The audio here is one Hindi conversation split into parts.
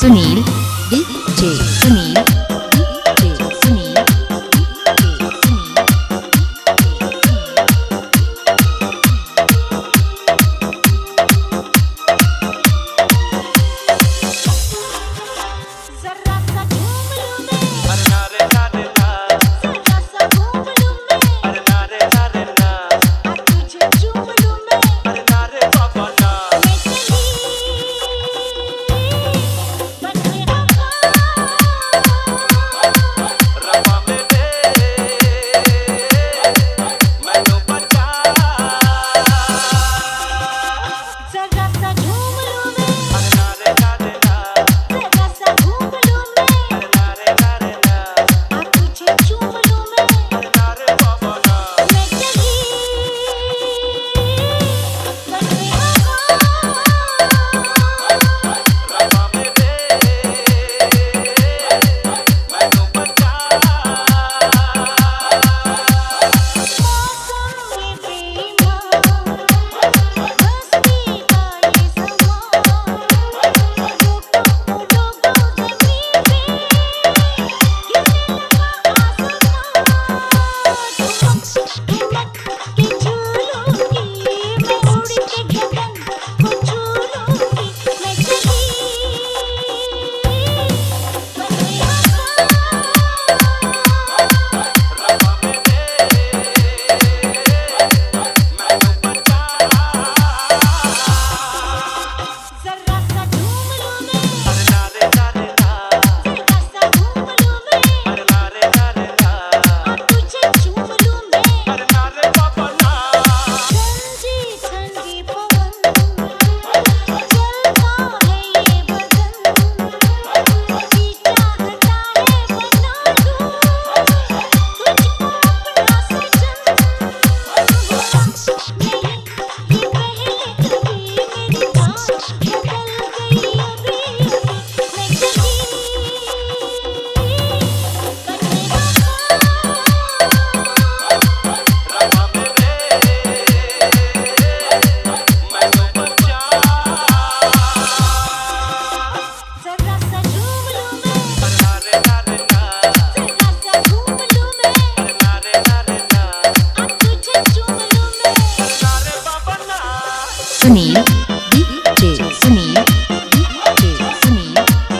Sunil DJ Sunil DJ Sunil Sunil DJ Sunil DJ Sunil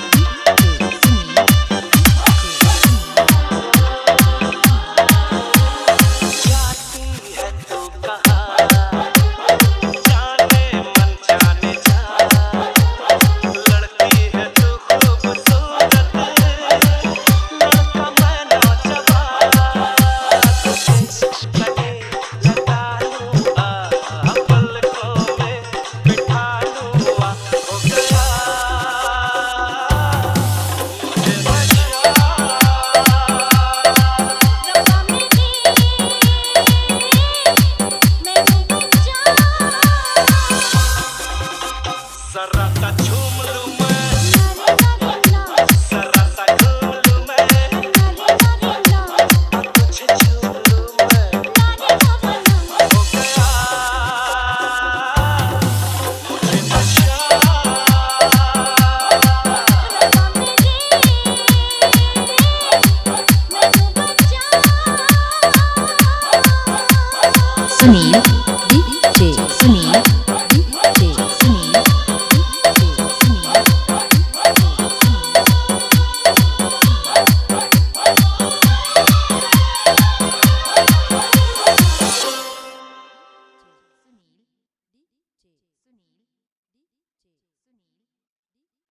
जाती है तू कहाँ जाने मन जाने जा लड़की है तू खूबसूरत लड़का मैं नौजवान तुझे लगे लगा लूँ पलकों में बिठा लूँ हो गया जरा सा झूम लूं मैं जरा सा घूम लूं मैं तुझे छू लूं मैं हो गया मुझे नशा सुनील